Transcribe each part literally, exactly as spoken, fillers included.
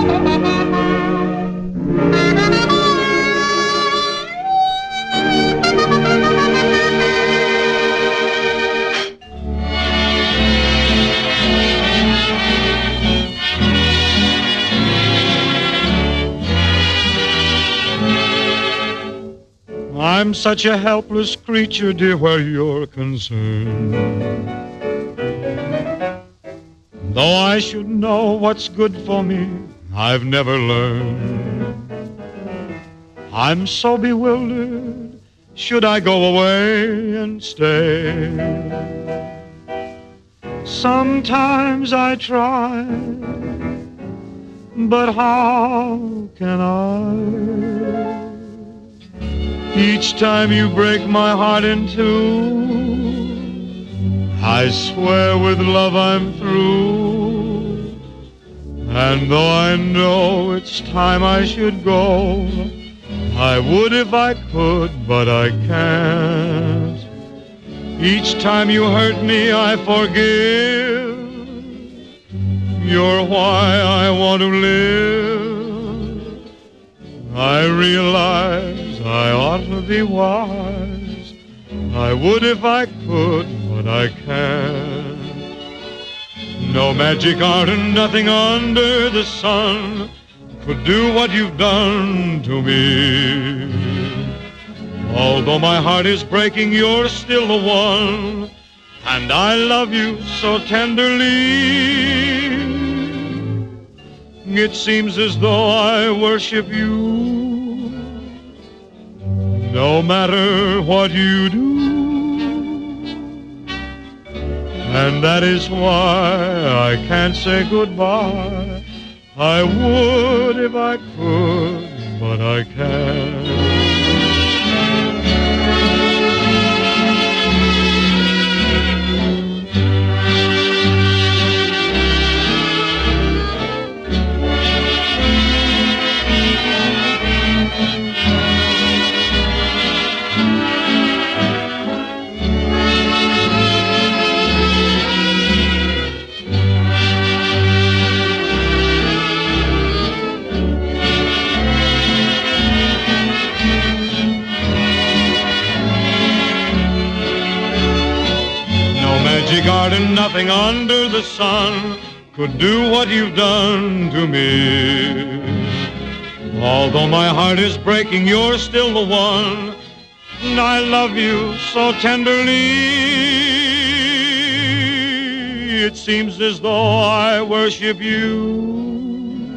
I'm such a helpless creature, dear, where you're concerned. Though I should know what's good for me, I've never learned. I'm so bewildered, should I go away and stay? Sometimes I try, but how can I? Each time you break my heart in two, I swear with love I'm through. And though I know it's time I should go, I would if I could, but I can't. Each time you hurt me, I forgive. You're why I want to live. I realize I ought to be wise. I would if I could, but I can't. No magic art and nothing under the sun could do what you've done to me. Although my heart is breaking, you're still the one, and I love you so tenderly. It seems as though I worship you, no matter what you do. And that is why I can't say goodbye. I would if I could, but I can't. Garden, nothing under the sun could do what you've done to me. Although my heart is breaking, you're still the one, and I love you so tenderly. It seems as though I worship you,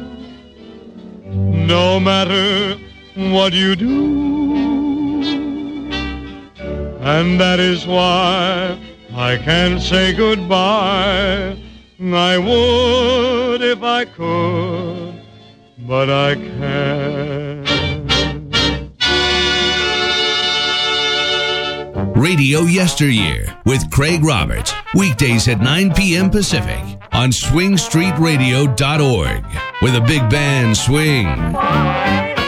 no matter what you do. And that is why I can't say goodbye. I would if I could, but I can't. Radio Yesteryear with Craig Roberts. Weekdays at nine p.m. Pacific on swing street radio dot org. Where the big band swing.